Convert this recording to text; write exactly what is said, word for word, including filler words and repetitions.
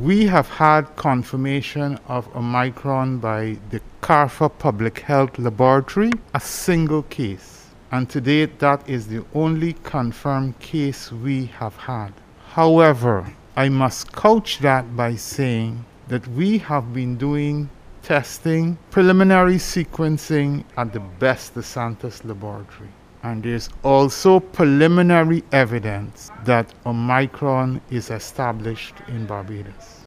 We have had confirmation of Omicron by the CARPHA Public Health Laboratory, a single case. And to date, that is the only confirmed case we have had. However, I must couch that by saying that we have been doing testing, preliminary sequencing at the Best DeSantis laboratory. And there's also preliminary evidence that Omicron is established in Barbados.